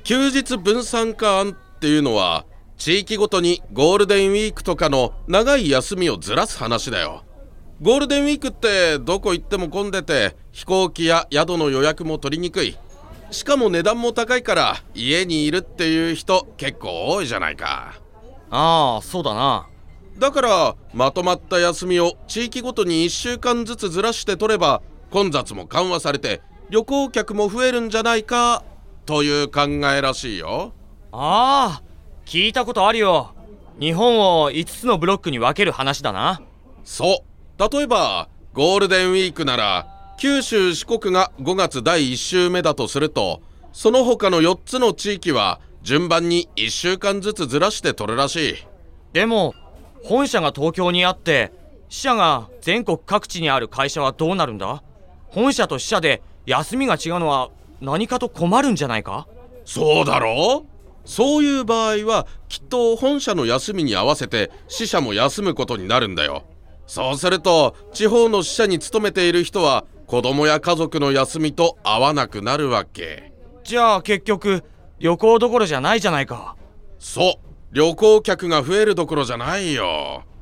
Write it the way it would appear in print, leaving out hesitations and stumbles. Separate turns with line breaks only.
休日分散化案っていうのは地域ごとにゴールデンウィークとかの長い休みをずらす話だよ。ゴールデンウィークってどこ行っても混んでて飛行機や宿の予約も取りにくい。しかも値段も高いから家にいるっていう人結構多いじゃないか。
ああ、そうだな。
だからまとまった休みを地域ごとに1週間ずつずらして取れば混雑も緩和されて旅行客も増えるんじゃないかという考えらしいよ。
ああ、聞いたことあるよ。日本を5つのブロックに分ける話だな。
そう、例えばゴールデンウィークなら九州四国が5月第1週目だとすると、その他の4つの地域は順番に1週間ずつずらして取るらしい。
でも本社が東京にあって支社が全国各地にある会社はどうなるんだ？本社と支社で休みが違うのは何かと困るんじゃないか？
そうだろう。そういう場合はきっと本社の休みに合わせて支社も休むことになるんだよ。そうすると地方の支社に勤めている人は子供や家族の休みと合わなくなるわけ。
じゃあ結局旅行どころじゃないじゃないか。
そう、旅行客が増えるどころじゃないよ。